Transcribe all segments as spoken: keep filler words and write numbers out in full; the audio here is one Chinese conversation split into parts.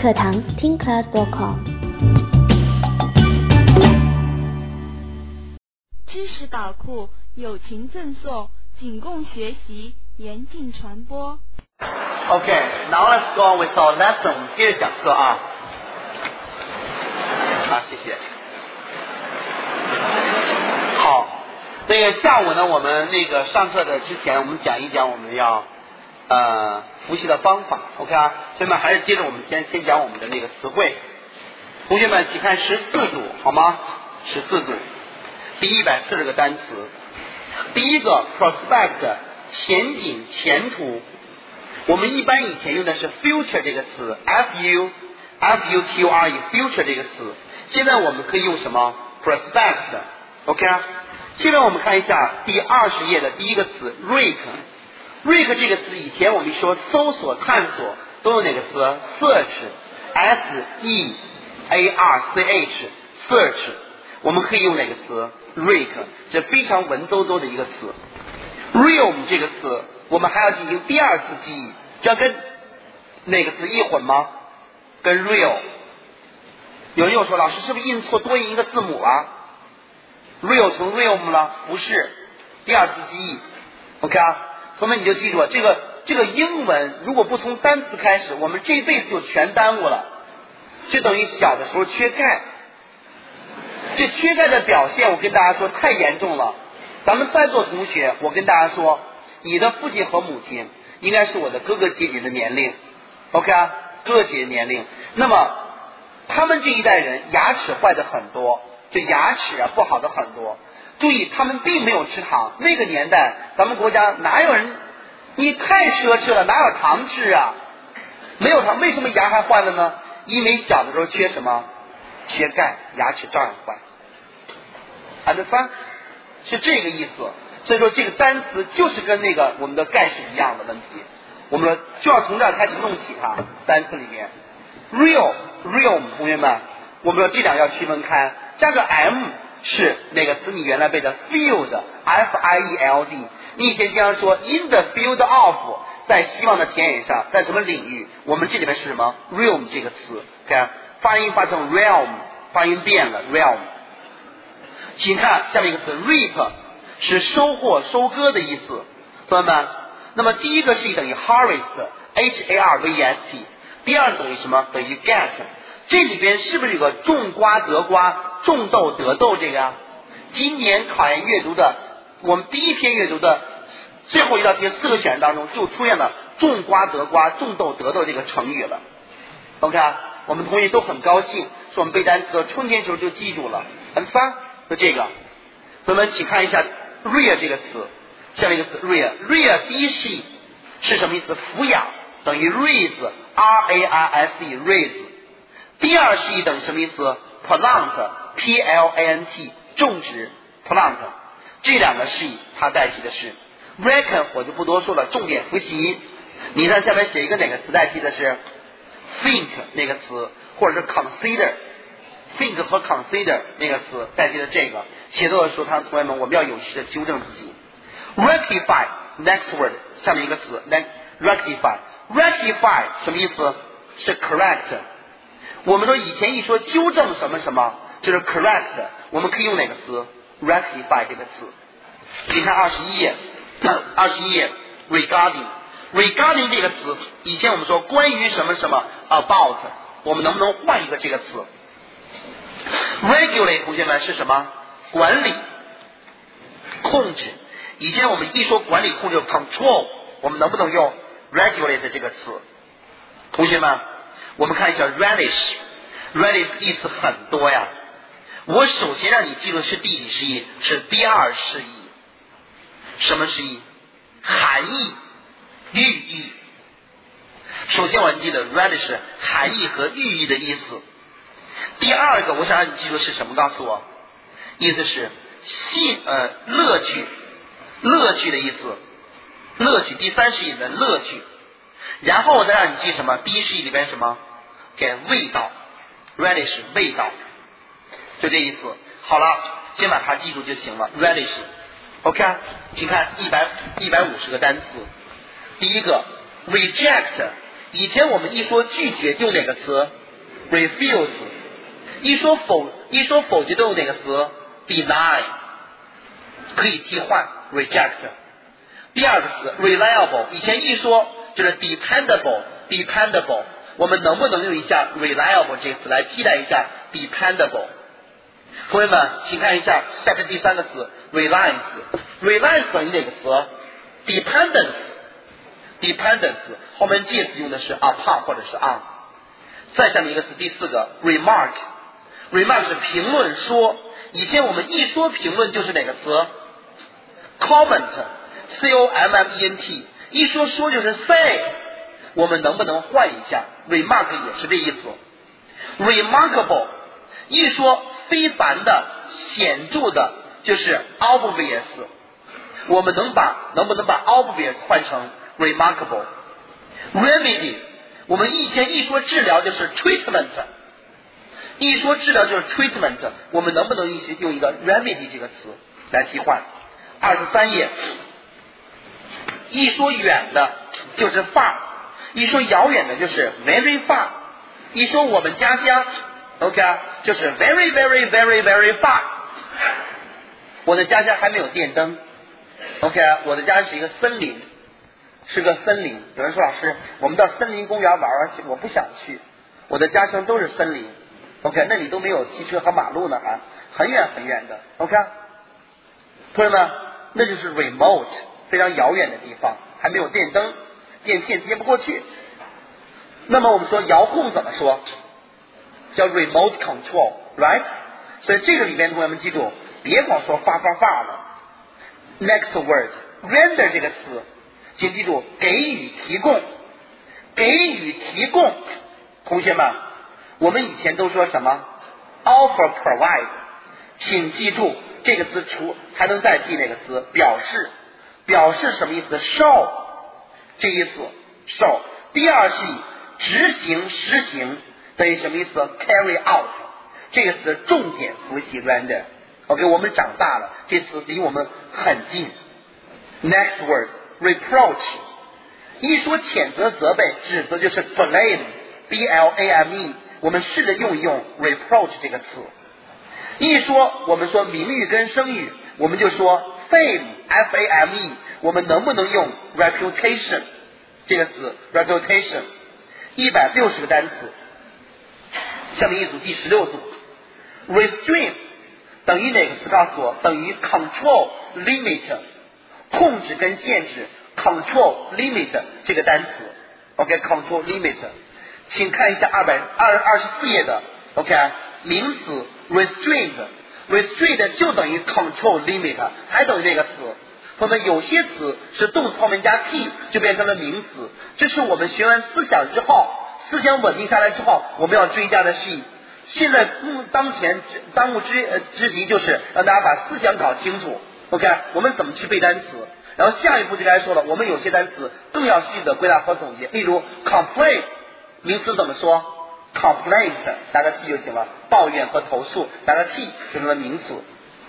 课堂听 class dot com。 知识宝库，友情赠送，仅供学习，严禁传播。 Okay, now let's go on with our lesson. 我们接着讲课啊。好，谢谢。好，那个下午呢，我们那个上课的之前，我们讲一讲我们要呃复习的方法。OK 啊，所以呢，还是接着我们先先讲我们的那个词汇。同学们，请看十四组好吗？十四组，第一百四十个单词。第一个 prospect 前景前途，我们一般以前用的是 future 这个词 f u f u t u r e future 这个词，现在我们可以用什么 prospect OK 啊。现在我们看一下第二十页的第一个词 rake rake 这个词以前我们说搜索探索都用哪个词 search s e a r c h search， 我们可以用哪个词 rake， 这非常文绉绉的一个词。realm 这个词我们还要进行第二次记忆，这要跟哪个词一混吗？跟 real。 有人又说老师是不是印错多印一个字母啊？ real 成 realm 了？不是，第二次记忆 OK 啊，同学们你就记住了，这个这个英文如果不从单词开始，我们这辈子就全耽误了，就等于小的时候缺钙。这缺钙的表现我跟大家说太严重了，咱们在座同学我跟大家说，你的父亲和母亲应该是我的哥哥姐姐的年龄 OK 啊，哥哥姐姐年龄，那么他们这一代人牙齿坏的很多，这牙齿啊不好的很多，注意他们并没有吃糖，那个年代咱们国家哪有人，你太奢侈了，哪有糖吃啊，没有糖，为什么牙还坏了呢？因为小的时候缺什么？缺钙，牙齿照样坏。understand？ 是这个意思，所以说这个单词就是跟那个我们的钙是一样的问题，我们说就要从这儿开始弄起它。单词里面 real real 同学们，我们说这两个要区分开，加个 m 是哪个词？你原来背的 field f i e l d， 你以前经常说 in the field of， 在希望的田野上，在什么领域？我们这里面是什么 realm 这个词 OK， 发音发成 realm， 发音变了 realm。请看下面一个词 reap 是收获收割的意思，朋友们，那么第一个是等于 harvest h a r v e s t， 第二等于什么？等于 get。 这里边是不是有个种瓜得瓜种豆得豆这个呀？今年考研阅读的我们第一篇阅读的最后一道题四个选当中就出现了种瓜得瓜种豆得豆这个成语了 OK， 我们同学都很高兴，说我们背单词的春天时候就记住了。很烦就这个，我们请看一下 rear 这个词，下面一个词 rear rear 第一式是什么意思？抚养，等于 raise r a r s e raise。 第二式等于什么意思？ plant p l a n t 种植 plant。 这两个式它代替的是 reckon， 我就不多说了，重点复习。你在下面写一个哪个词代替的是 think 那个词，或者是 consider think 和 consider 那个词代替的这个，写作的时候，他同学们我们要有序的纠正自己。rectify next word 下面一个词 rectify rectify 什么意思？是 correct。 我们说以前一说纠正什么什么就是 correct， 我们可以用哪个词 rectify 这个词。你看二十一页二十一页 regarding regarding 这个词，以前我们说关于什么什么 about， 我们能不能换一个这个词？regulate 同学们是什么？管理控制。以前我们一说管理控制 control， 我们能不能用 regulate 这个词？同学们我们看一下 relish relish 意思很多呀，我首先让你记住是第几释义？是第二释义。什么释义？含义寓意。首先我记得 relish 含义和寓意的意思。第二个我想让你记住是什么？告诉我，意思是兴呃乐趣，乐趣的意思，乐趣。第三是义的乐趣，然后我再让你记什么？第一是义里边什么？给味道 ，relish 味道，就这意思。好了，先把它记住就行了 ，relish。OK， 请看一百一百五十个单词。第一个 reject， 以前我们一说拒绝就哪个词 refuse， 一说否一说否决动哪个词 deny， 可以替换 reject。第二个词 reliable， 以前一说就是 dependable dependable， 我们能不能用一下 reliable 这个词来替代一下 dependable？ 同学们请看一下下面第三个词 reliance， reliance 等于哪个词 dependence dependence， 后面介词用的是 upon 或者是 on。 再下面一个词第四个 remark， remark 是评论说，以前我们一说评论就是哪个词 comment C O M M E N T， 一说说就是 say， 我们能不能换一下 remark 也是这意思 remarkable， 一说非凡的显著的就是 obvious， 我们能把能不能把 obvious 换成 remarkable。 remedy， 我们以前一说治疗就是 treatment， 一说治疗就是 treatment， 我们能不能用一个 remedy 这个词来替换？二十三页，一说远的就是 far， 一说遥远的就是 very far， 一说我们家乡 OK 就是 very very very very far。 我的家乡还没有电灯 OK， 我的家是一个森林，是个森林。有人说老师我们到森林公园玩玩去，我不想去，我的家乡都是森林 OK， 那里都没有汽车和马路呢，还很远很远的 OK。 同学们那就是 remote， 非常遥远的地方，还没有电灯，电线接不过去。那么我们说遥控怎么说？叫 remote control right。 所以这个里面同学们记住，别光说发发发了。 next word render 这个词请记住，给予提供，给予提供。同学们我们以前都说什么 offer provide， 请记住这个词除还能代替哪个词？表示，表示什么意思 ？show 这意思 show。第二是执行实行等于什么意思 ？carry out 这个词重点复习 render。OK， 我们长大了，这词离我们很近。Next word reproach， 一说谴责责备指责就是 blame B L A M E， 我们试着用一用 reproach 这个词。一说我们说名誉跟声誉，我们就说 fame F A M E， 我们能不能用 reputation 这个词 reputation？ 一百六十个单词，下面一组第十六组 restrain 等于哪个词？告诉我，等于 control limit， 控制跟限制 control limit 这个单词 OK control limit。 请看一下二百二二十四页的 OK 名词 restraint restraint 就等于 control limit， 还等于这个词。同学们有些词是动词后面加 t 就变成了名词，这是我们学完思想之后，思想稳定下来之后我们要追加的是。现在当前当务之呃之急就是让大家把思想搞清楚 OK， 我们怎么去背单词，然后下一步就该说了，我们有些单词更要细的归纳和总结。例如 complain 名词怎么说？ complaint 加个 t 就行了，抱怨和投诉加个 t 就成了名词。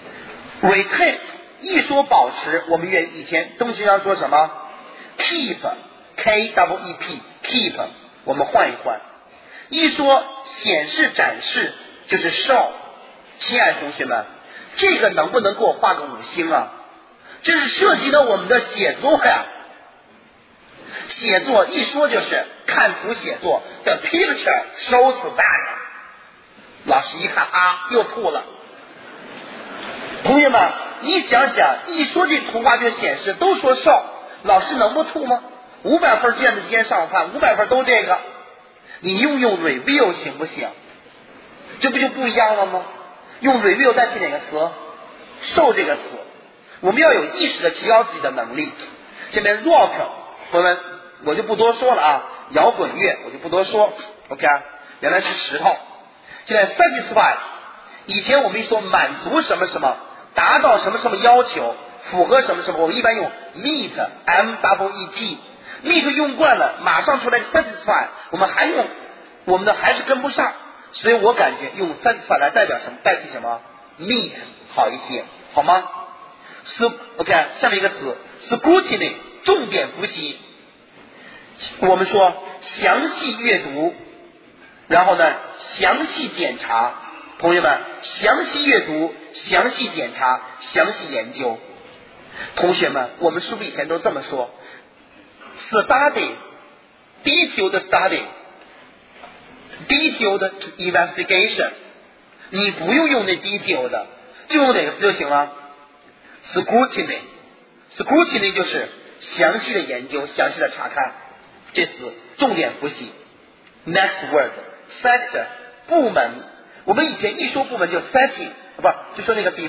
retain 一说保持，我们原以前东西上说什么 keep K W E P keep， 我们换一换。一说显示展示就是 show， 亲爱的同学们，这个能不能给我画个五星啊？这是涉及到我们的写作呀。写作一说就是看图写作 ，the picture shows that。老师一看啊，又吐了。同学们，你想想，一说这图画就显示，都说 show， 老师能不吐吗？五百分卷子今天上午看，五百分都这个。你用用 review 行不行？这不就不一样了吗？用 review 代替哪个词？受这个词。我们要有意识的提高自己的能力。这边 rock 朋友们我就不多说了啊，摇滚乐我就不多说 OK， 原来是石头。现在 satisfy 以前我们一说满足什么什么，达到什么什么要求，符合什么什么，我们一般用 meet M W E T meet 用惯了，马上出来 satisfy， 我们还用，我们的还是跟不上，所以我感觉用 satisfy 来代表什么？代替什么 ？meet 好一些，好吗 ？OK， 下面一个词 scrutiny 重点复习。我们说详细阅读然后呢，详细检查，同学们，详细阅读，详细检查，详细研究。同学们，我们是不是以前都这么说 ？Study, detailed study, detailed investigation。你不用用那 detailed 的，就用哪个词就行了 ？Scrutiny, scrutiny 就是详细的研究，详细的查看。这词重点复习。Next word, sector 部门。我们以前一说部门就 setting， 不就说那个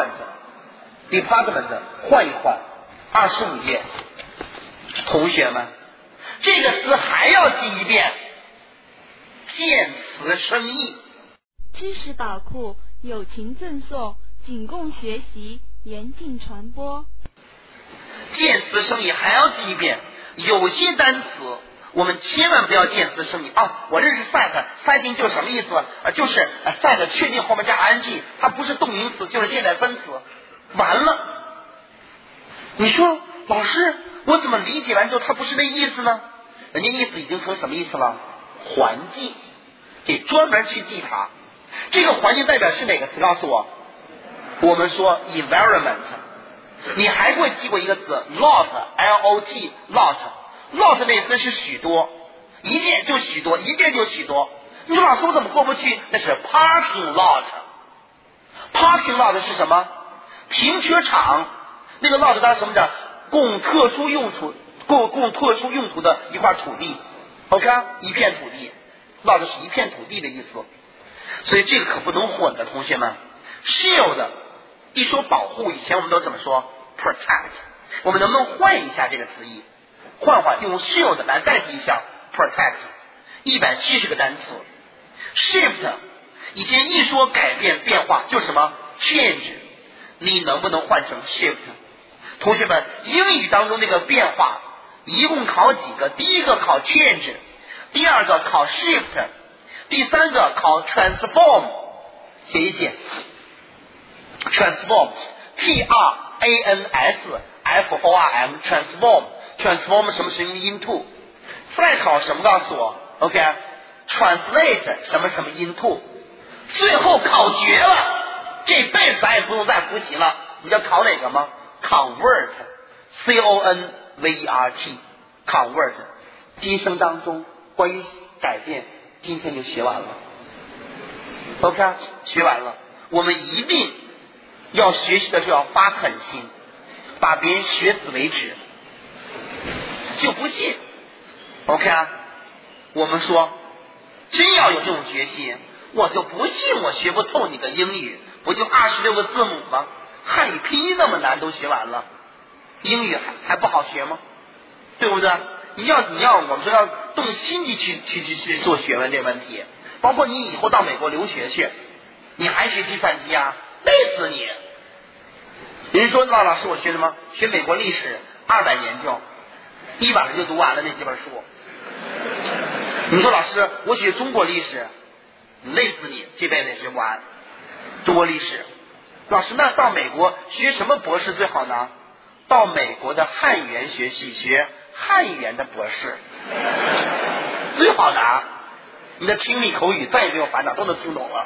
department，department 换一换。二十五页，同学们，这个词还要记一遍，见词生义。 知识宝库，友情赠送，仅供学习，严禁传播。 见词生义还要记一遍，有些单词我们千万不要见词生义啊！我认识 set，setting 就是什么意思？呃，就是 set 确定后面加 ing， 它不是动名词，就是现在分词。完了，你说老师，我怎么理解完之后它不是那意思呢？人家意思已经成什么意思了？环境，得专门去记它。这个环境代表是哪个词？告诉我。我们说 environment。你还会记过一个词 lot，L O T lot。lot 那词是许多，一件就许多，一件就许多。你说老师我怎么过不去？那是 parking lot。parking lot 是什么？停车场。那个 lot 当什么的？供特殊用途，供供特殊用途的一块土地。OK， 一片土地。lot 是一片土地的意思。所以这个可不能混的，同学们。shield 一说保护，以前我们都怎么说 ？protect。我们能不能换一下这个词义？换换用 shield 来代替一下 protect。一百七十个单词。shift 以前一说改变变化就是什么 change， 你能不能换成 shift？ 同学们，英语当中那个变化一共考几个？第一个考 change， 第二个考 shift， 第三个考 transform。写一写 transform T R A N S F O R M transform transform 什么是用 into？ 再考什么？告诉我 OK translate 什么什么 into？ 最后考绝了，这辈子咱也不用再复习了。你知道考哪个吗？ convert C O N V E R T convert。 今生当中关于改变今天就学完了。 OK 学完了，我们一定要学习的时候要发狠心，把别人学死为止。就不信 OK 啊？我们说真要有这种决心，我就不信我学不透你的英语。不就二十六个字母吗？汉语拼音那么难都学完了，英语还还不好学吗？对不对？你要你要我们说要动心机去去去去做学问这个问题。包括你以后到美国留学去，你还学计算机啊？累死你！人说那老师我学什么？学美国历史二百研究，一晚上就读完了那几本书。你说老师我学中国历史，累死你，这辈子也学不完。中国历史，老师那到美国学什么博士最好呢？到美国的汉语言学系学汉语言的博士，最好拿。你的听力口语再也没有烦恼，都能听懂了。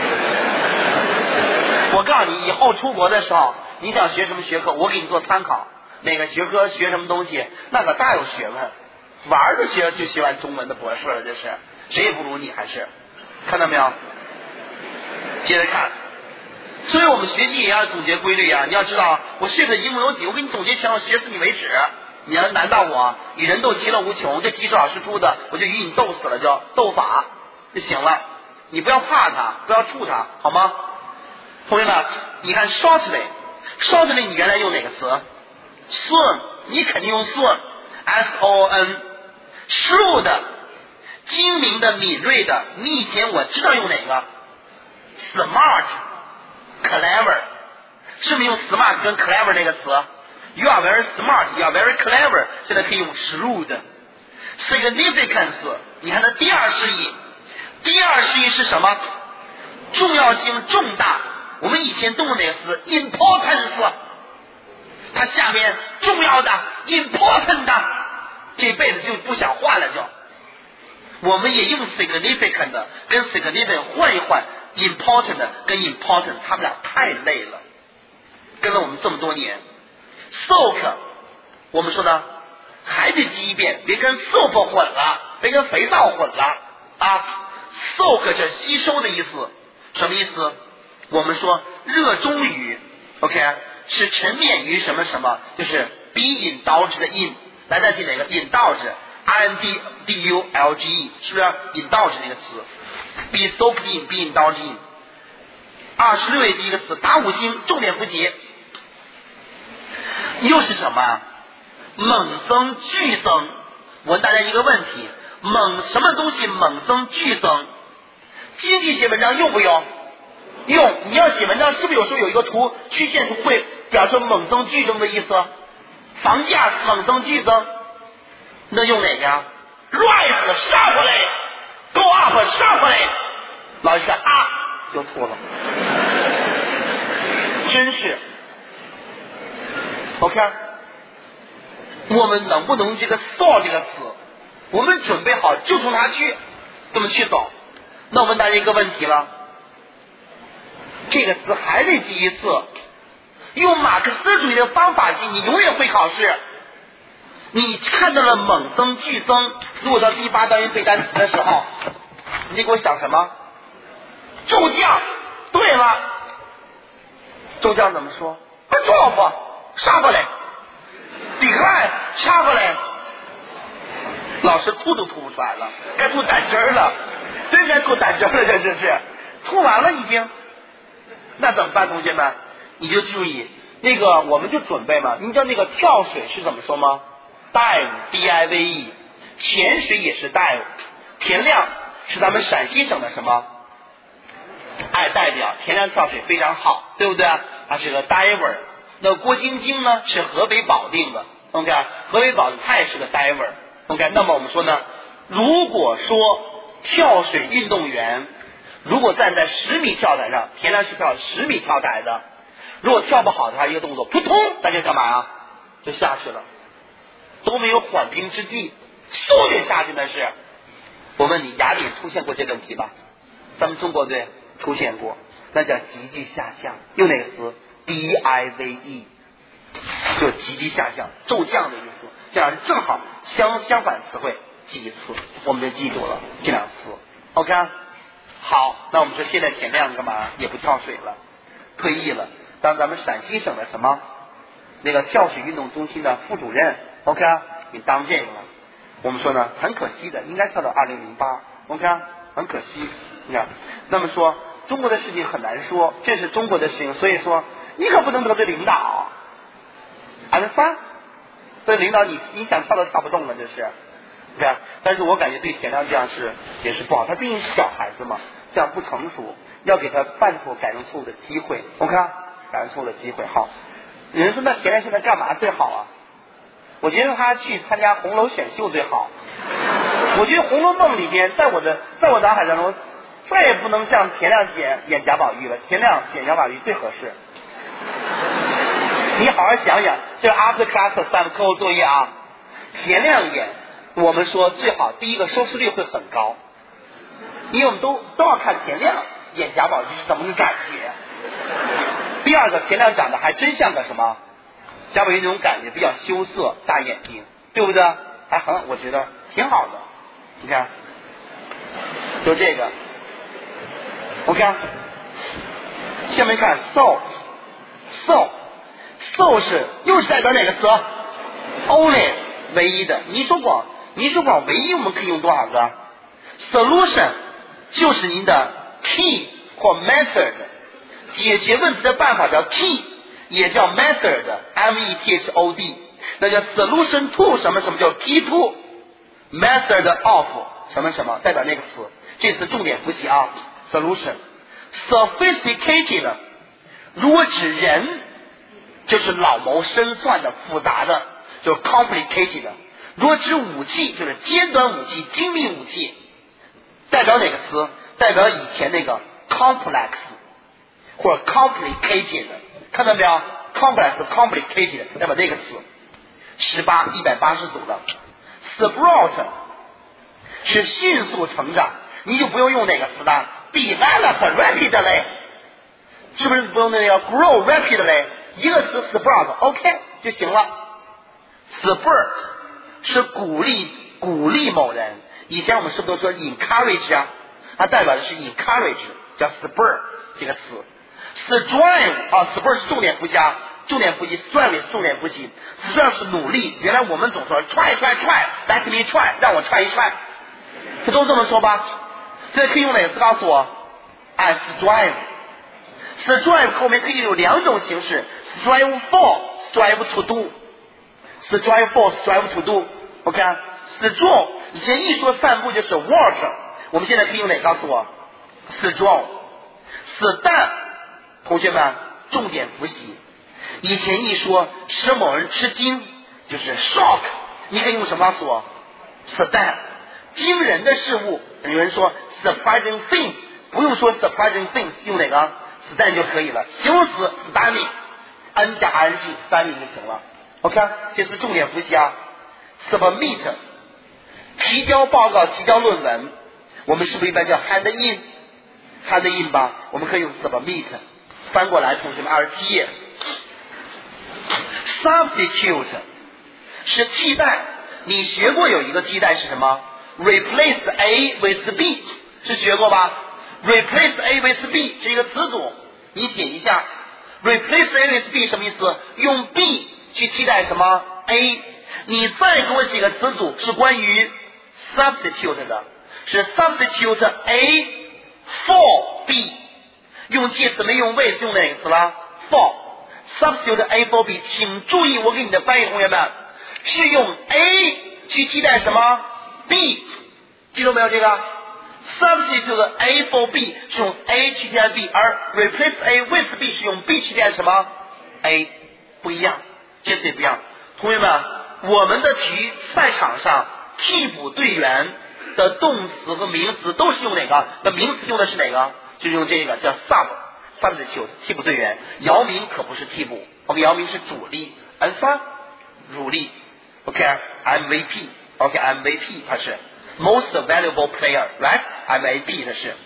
我告诉你，以后出国的时候，你想学什么学科，我给你做参考。哪个学科学什么东西，那可大有学问。玩着学就学完中文的博士了，这是谁也不如你，还是看到没有？接着看，所以我们学习也要总结规律啊！你要知道，我学的英文有几，我给你总结全，我学死你为止。你要难道我与人斗其乐无穷？这题是老师出的，我就与你斗死了，就斗法就行了。你不要怕他，不要触他，好吗？同学们，你看 shortly，shortly 你原来用哪个词 ？soon， 你肯定用 soon，S O N。shrewd， 精明的、敏锐的。你以前我知道用哪个 ？smart，clever， 是不是用 smart 跟 clever 那个词？You are very smart, you are very clever， 现在可以用 shrewd。significance， 你看它第二释义，第二释义是什么？重要性重大。我们以前动过哪个词 ？importance， 它下面重要的 important， 这辈子就不想换了就。 我们也用 significant 跟 significant 换一换 important 跟 important， 他们俩太累了，跟了我们这么多年。soak 我们说呢还得记一遍，别跟 soap 混了，别跟肥皂混了啊。soak 是吸收的意思，什么意思？我们说热衷于 OK 是沉湎于什么什么，就是 be indulged in 来代替哪个 indulge I N D D U L G E 是不是 indulge 那个词 be soaked in be indulged in。 二十六页第一个词打五星，重点复习，又是什么？猛增剧增。我问大家一个问题，猛什么东西猛增剧增？经济学文章用不用？用。你要写文章是不是有时候有一个图曲线图会表示猛增剧增的意思？房价猛增剧增，那用哪个呀 ？Rise sharply go up sharply。老师看啊，又错了，真是。OK， 我们能不能用这个 saw 这个词？我们准备好就从它去这么去走。那我问大家一个问题了，这个词还得记一次，用马克思主义的方法记，你永远会考试。你看到了猛增剧增，如果到第八单元背单词的时候，你给我想什么？骤降。对了，骤降怎么说？不错不上过来，顶来掐过来。老师吐都吐不出来了，该吐胆汁儿了，真该吐胆汁儿了，这这是吐完了已经。那怎么办，同学们？你就注意那个，我们就准备嘛。你知道那个跳水是怎么说吗 ？dive D I V E， 潜水也是 dive。田亮是咱们陕西省的什么？哎，代表田亮跳水非常好，对不对？他是个 diver。那郭晶晶呢是河北保定的 ，OK， 河北保定他也是个 diver，OK。那么我们说呢，如果说跳水运动员如果站在十米跳台上，田亮是跳十米跳台的，如果跳不好的话，一个动作扑通，大家干嘛呀？就下去了，都没有缓兵之计，嗖就下去。那是我问你，雅典出现过这个问题吧？咱们中国队出现过，那叫急剧下降，用哪个词 ？D I V E， 就急剧下降、骤降的意思。这样正好相相反词汇记一次，我们就记住了这两词。OK， 好，那我们说现在田亮干嘛也不跳水了，退役了，当咱们陕西省的什么那个跳水运动中心的副主任。OK， 你当这个了。我们说呢，很可惜的，应该跳到二零零八。OK， 很可惜。你看，那么说中国的事情很难说，这是中国的事情，所以说你可不能得罪领导。安三，对领导你你想跳都跳不动了，这是，对啊。但是我感觉对田亮这样是也是不好，他毕竟是小孩子嘛，这样不成熟，要给他犯错改正错误的机会。OK， 改正错误的机会。好，有人说那田亮现在干嘛最好啊？我觉得他去参加红楼选秀最好。我觉得《红楼梦》里边，在我的在我脑海当中，再也不能像田亮演演贾宝玉了，田亮演贾宝玉最合适。你好好想想，这 after class 三课后作业啊，田亮演，我们说最好第一个收视率会很高，因为我们都都要看田亮演贾宝玉是怎么个感觉。第二个，田亮长得还真像个什么贾宝玉那种感觉，比较羞涩，大眼睛，对不对？还很，我觉得挺好的。你看，就这个 OK， 下面看 so so so 是又是代表哪个词 ？only 唯一的。你说广，你说广唯一我们可以用多少个 ？solution 就是您的 key 或 method， 解决问题的办法叫 key， 也叫 method M E T H O D， 那叫 solution to 什么什么叫 key to method of 什么什么，代表那个词。这次重点复习啊 ，solution sophisticated 如果指人，就是老谋深算的、复杂的，就是 complicated。如果指武器，就是尖端武器、精密武器，代表哪个词？代表以前那个 complex 或者 complicated， 看到没有 ？complex complicated 代表那个词。十八一百八十组的 sprout 是迅速成长，你就不用用哪个词了 develop rapidly， 是不是不用那个 grow rapidly， 一个词 sprout OK 就行了。 spur 是鼓励鼓励某人，以前我们是不是都说 encourage 啊，它代表的是 encourage， 叫 spur 这个词。 strive 啊 spur 是重点复习啊，重点复习 strive 是重点复习， strive 是努力，原来我们总说 try try try let me try 让我 try 一 try， 这都这么说吧。这可以用哪个词告诉我？哎 strive strive 后面可以有两种形式， strive for strive to do strive for strive to do OK 啊 strong 以前一说散步就是 walk， 我们现在可以用哪个告诉我？ strong stun 同学们重点复习，以前一说使某人吃惊就是 shock， 你可以用什么告诉我？ stun 惊人的事物，有人说 surprising thing， 不用说 surprising thing， 用哪个 stun 就可以了。形容词 stunning n 加 ing stunning 就行了 OK， 这是重点复习啊。 submit 提交报告提交论文，我们是不是一般叫 hand in hand in 吧，我们可以用 submit。翻过来同学们二十七页 substitute 是替代，你学过有一个替代是什么？ replace A with B 是学过吧？ replace A with B 这个词组你写一下， replace A with B 什么意思？用 B 去替代什么 A， 你再给我写个词组是关于 substitute 的，是 substitute A for B，用介词没用 with， 用哪个词了 for substitute A for B， 请注意我给你的翻译同学们是用 A 去替代什么 B， 记住没有？这个 substitute A for B 是用 A 去替代 B， 而 replace A with B 是用 B 去替代什么 A， 不一样，这次也不一样。同学们，我们的体育赛场上替补队员的动词和名词都是用哪个？那名词用的是哪个？就是用这个叫 sub substitute 替补队员。姚明可不是替补 OK， 姚明是主力 N 三 主力 OK M V P OK M V P 他是 most valuable player right M V P 他是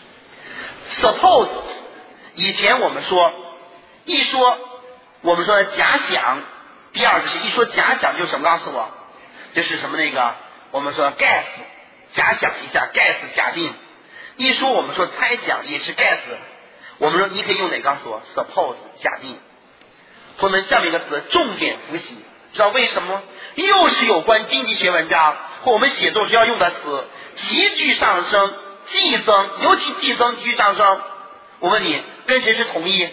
suppose 以前我们说一说我们说假想，第二个是一说假想就是什么？告诉我就是什么那个我们说 guess 假想一下 guess 假定，一说我们说猜想也是 guess， 我们说你可以用哪个告诉我？ suppose 假定。同学们，下面一个词重点复习，知道为什么？又是有关经济学文章或我们写作时要用的词，急剧上升，季增，尤其季增急剧上升。我问你，跟谁是同义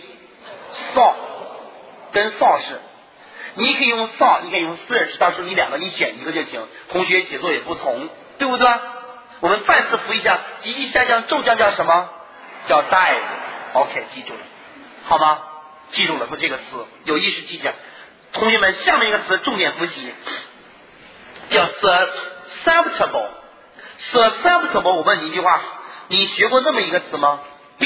？saw 跟 saw 是，你可以用 saw， 你可以用 search， 到时候你两个你选一个就行，同学写作也不从，对不对？我们再次复一下，急剧下降骤降叫什么？叫 dive OK 记住了好吗？记住了说这个词有意识记下。同学们，下面一个词重点复习叫 susceptible susceptible 我问你一句话，你学过那么一个词吗？ be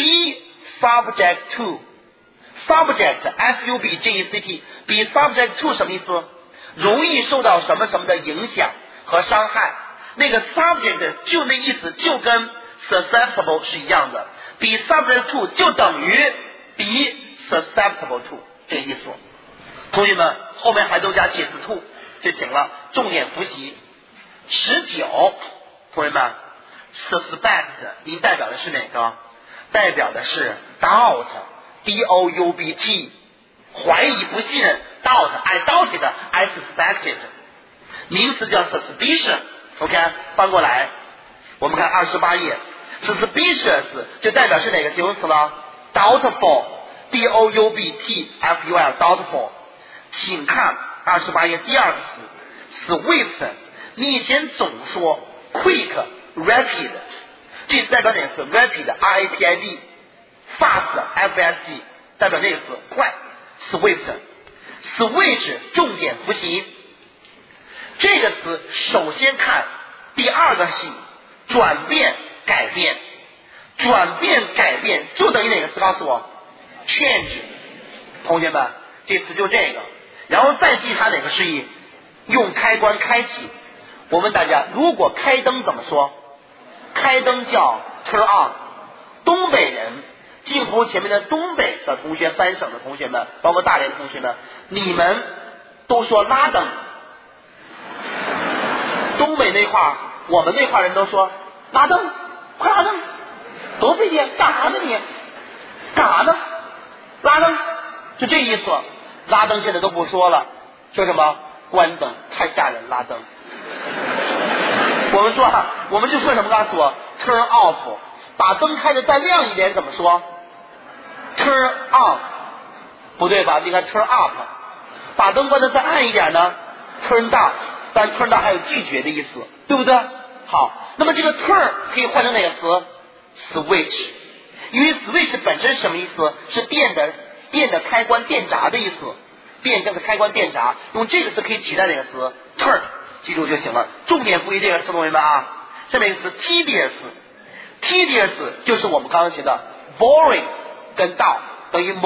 subject to subject S U B J E C T be subject to 什么意思？容易受到什么什么的影响和伤害，那个 subject 就那意思就跟 susceptible 是一样的， be subject to 就等于 be susceptible to 这个意思。同学们后面还都加介词 to 就行了，重点复习。十九同学们 suspect 你代表的是哪个？代表的是 doubt D O U B T 怀疑不信任 doubt I doubted I suspected， 名词叫 suspicion OK 翻过来我们看二十八页 suspicious 就代表是哪个形容词了？ doubtful D O U B T F U L doubtful。 请看二十八页第二个词 swift， 你以前总说 quick rapid， 这是代表哪个词？ rapid R A P I D fast F S T 代表这个词快 swift switch 重点复习这个词，首先看第二个系转变改变，转变改变就等于哪个词？告诉我 change。 同学们这词就这个，然后再记它哪个释义？用开关开启。我问大家，如果开灯怎么说？ 开灯叫 turn on。东北人，镜头前面的东北的同学，三省的同学们，包括大连的同学们，你们都说拉灯。东北那块儿，我们那块人都说拉灯，快拉灯，多费劲，干啥呢你？干啥呢？拉灯，就这意思。拉灯现在都不说了，说什么关灯，太吓人，拉灯。我们说啊，我们就说什么？刚才说 turn off， 把灯开的再亮一点，怎么说 ？turn on， 不对吧？应该 turn up。把灯关的再暗一点呢 ？turn down。但 turn down 还有拒绝的意思，对不对？好，那么这个 turn 可以换成哪个词 ？switch。因为 switch 本身什么意思？是电的电的开关电闸的意思，电跟的开关电闸，用这个词可以取代哪个词 ？turn， 记住就行了。重点复习这个词，同学们啊。下面一个词 tedious，tedious 就是我们刚刚学的 boring 跟 dull 等于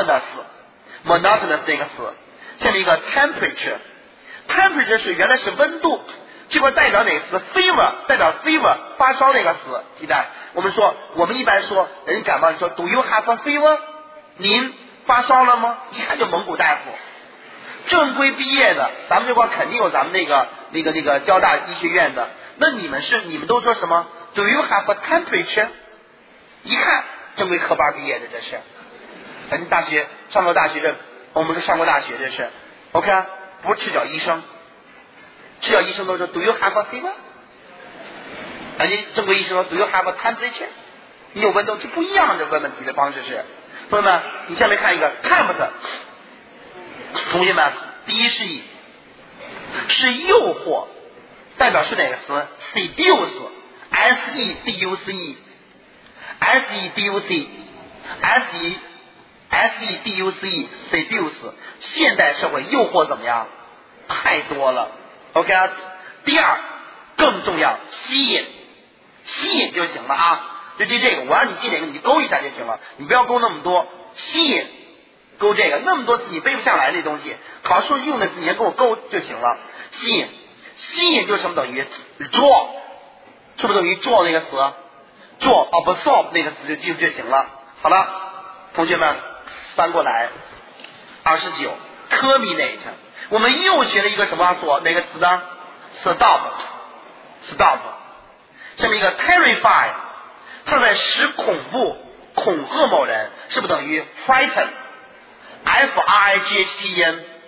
monotonous，monotonous 这个词。下面一个 temperature。temperature 是原来是温度，这块代表哪个词 ？fever 代表 fever 发烧那个词，记得我们说，我们一般说人感冒，你说 Do you have a fever？ 您发烧了吗？一看就蒙古大夫。正规毕业的，咱们这块肯定有咱们那个那个那个交大医学院的。那你们是你们都说什么 ？Do you have a temperature？ 一看正规科班毕业的，这是人大学上过大学的，我们是上过大学，这是 OK 啊。不是赤脚医生，赤脚医生都说 Do you have a fever？ 人家正规医生说 Do you have a temperature？ 你有温度，这不一样的问问题的方式是。同学们，你下面看一个 tempt， 同学们，第一释义是诱惑，代表是哪个词 ？seduce，s e d u c e，s e d u c e，s e S E D U C E seduce， 现代社会诱惑怎么样？太多了 ，OK 啊。第二，更重要，吸引，吸引就行了啊。就记这个，我让你记哪个你就勾一下就行了，你不要勾那么多。吸引，勾这个，那么多词你背不下来那东西，考试用的词你先给我勾就行了。吸引，吸引就是什么等于 draw， 是不是等于 draw 那个词 ？draw absorb 那个词就记住就行了。好了，同学们。翻过来，二十九 terminate， 我们又学了一个什么所哪个词呢 ？stop，stop。下面一个 terrify， 它在使恐怖、恐吓某人，是不是等于 frighten？f r i g h t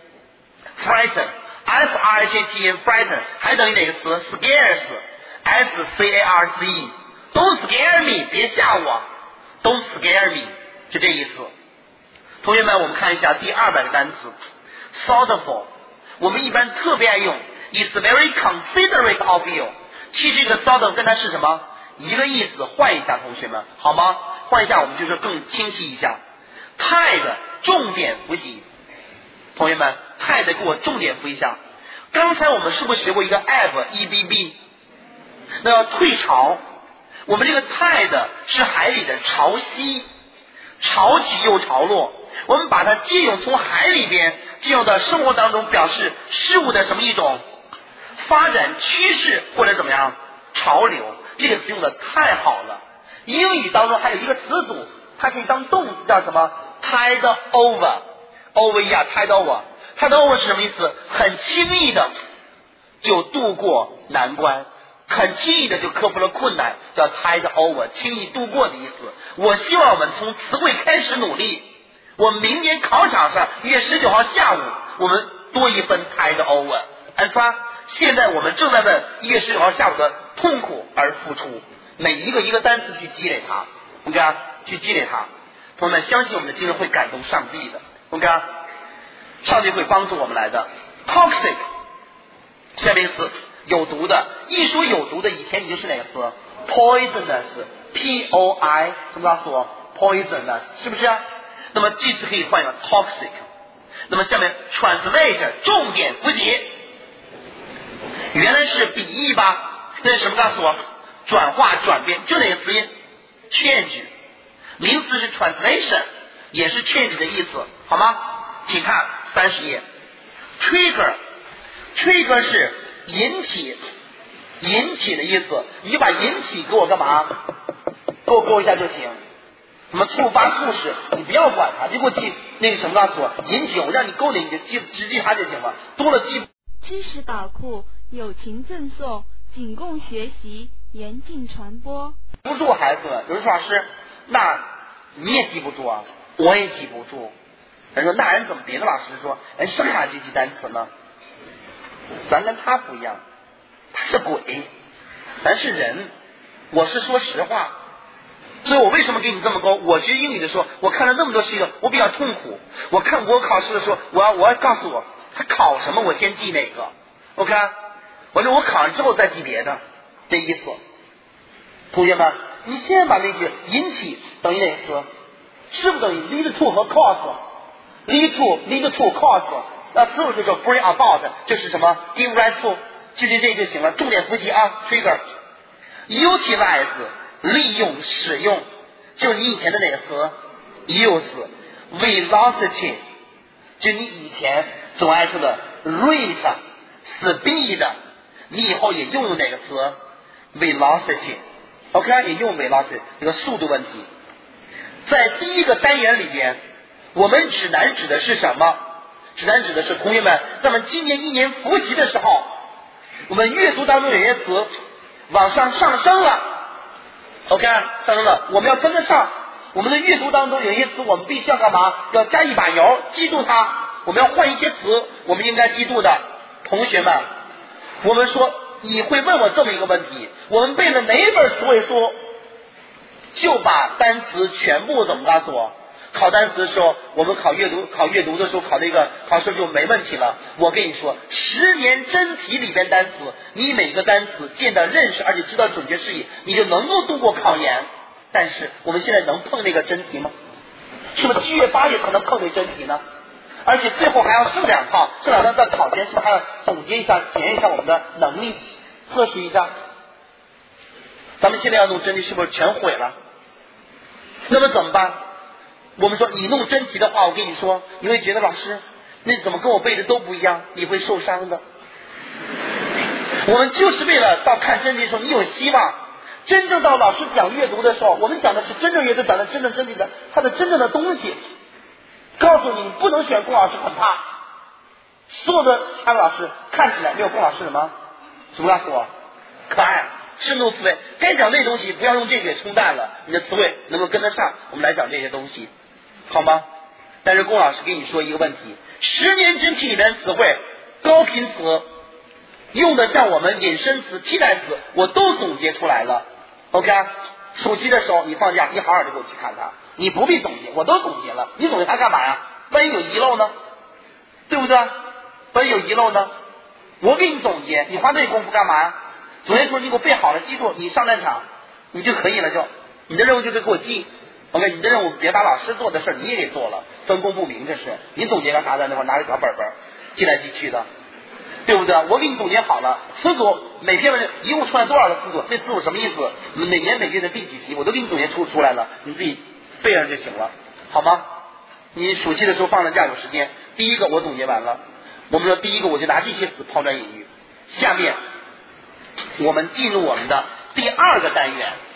n，frighten，f r i g h t n frighten， 还等于哪个词 ？scares，s c a r c e，don't scare me， 别吓我 ，don't scare me， 就这意思。同学们，我们看一下第二百个单词 thoughtful， 我们一般特别爱用 It's very considerate of you。 其实这个 thoughtful 跟它是什么一个意思，换一下同学们好吗？换一下我们就是更清晰一下。太的重点复习，同学们太的给我重点复习一下。刚才我们是不是学过一个 ebb E B B？ 那要退潮，我们这个太的是海里的潮汐，潮起又潮落，我们把它借用从海里边借用到生活当中，表示事物的什么一种发展趋势或者怎么样潮流，这个词用的太好了。英语当中还有一个词组，它可以当动词，叫什么 tide over over 呀 tide over tide over 是什么意思？很轻易的就度过难关，很轻易的就克服了困难，叫 tide over， 轻易度过的意思。我希望我们从词汇开始努力，我们明年考场上一月十九号下午我们多一分 tide over。 安发，现在我们正在为一月十九号下午的痛苦而付出，每一个一个单词去积累它 OK 啊，去积累它。同学们相信我们的经历会感动上帝的 OK 啊，上帝会帮助我们来的。 toxic 下面一个词有毒的，一说有毒的以前你就是哪个词 poisonous P O I 什么说 poisonous 是不是啊？那么这次可以换一个 toxic。 那么下面 translate 重点复习，原来是笔译吧，那是什么告诉我？转化转变，就哪个词音 change， 名词是 translation， 也是 change 的意思好吗？请看三十页 trigger trigger 是引起引起的意思，你就把引起给我干嘛？给我勾一下就行。什么触发促使，你不要管它，就给我记那个什么告诉我引起，我让你勾的你就记只记它就行了，多了记。 知识宝库，友情赠送，仅供学习，严禁传播。 不住孩子，有人说老师，那你也记不住啊，我也记不住。人说那人怎么别的老师说人上下级记单词呢？咱跟他不一样，他是鬼，咱是人。我是说实话，所以我为什么给你这么高？我学英语的时候，我看了那么多书，我比较痛苦。我看我考试的时候，我要我要告诉我他考什么，我先记哪个。OK， 我说我考完之后再记别的，这意思。同学们，你先把那句引起等于哪个词？是不等于 lead to 和 cause？lead to lead to cause， 那词组就叫 bring about， 就是什么 give rise to， 就就这就行了。重点复习啊 ，trigger utilize 利用使用，就是你以前的哪个词 use velocity， 就你以前总爱说的 rate speed， 你以后也用用哪个词 velocity。OK， 也用 velocity 这个速度问题。在第一个单元里边，我们指南指的是什么？指南指的是同学们，在我们今年一年复习的时候，我们阅读当中有些词往上上升了。OK， 上升了，我们要跟得上。我们的阅读当中有些词，我们必须要干嘛？要加一把油，记住它。我们要换一些词，我们应该记住的。同学们，我们说你会问我这么一个问题：我们背了哪本词汇书，就把单词全部怎么告诉我？考单词的时候，我们考阅读考阅读的时候考那个考试就没问题了。我跟你说，十年真题里边单词，你每个单词见到认识，而且知道准确释义，你就能够度过考研。但是我们现在能碰那个真题吗？是不是七月八月可能碰那真题呢？而且最后还要剩两套，剩两套在考前是不是还要总结一下，检验一下我们的能力，测试一下？咱们现在要弄真题，是不是全毁了？那么怎么办？我们说你弄真题的话，我跟你说，你会觉得老师那怎么跟我背的都不一样，你会受伤的。我们就是为了到看真题的时候你有希望，真正到老师讲阅读的时候，我们讲的是真正阅读，讲的真正真理的它的真正的东西。告诉你，你不能选龚老师，很怕。所有的其他的老师看起来没有龚老师什么什么告诉我可爱深度思维，该讲这些东西不要用这个给冲淡了，你的词汇能够跟得上，我们来讲这些东西，好吗？但是龚老师跟你说一个问题，十年真题里面词汇高频词用的像我们引申词替代词我都总结出来了。 OK， 暑期的时候你放假你好好的给我去看它，你不必总结，我都总结了，你总结它干嘛呀？万一有遗漏呢？对不对？万一有遗漏呢？我给你总结，你花这功夫干嘛呀？总结出你给我背好了，记住你上战场你就可以了，就你的任务就是给我记。 OK， 你的任务别把老师做的事你也给做了，分工不明，这是你总结个啥在那块拿个小本本记来记去的，对不对？我给你总结好了，词组每篇文章一共出来多少个词组，这词组什么意思，每年每月的第几题我都给你总结出出来了，你自己背上就行了，好吗？你暑期的时候放了假有时间，第一个我总结完了，我们说第一个我就拿这些词抛砖引玉。下面我们进入我们的第二个单元，